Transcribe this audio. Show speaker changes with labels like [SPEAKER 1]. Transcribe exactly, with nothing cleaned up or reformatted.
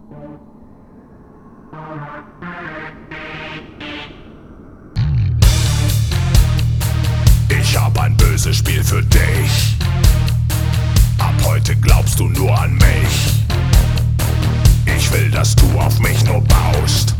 [SPEAKER 1] Ich hab ein böses Spiel für dich. Ab heute glaubst du nur an mich. Ich will, dass du auf mich nur baust.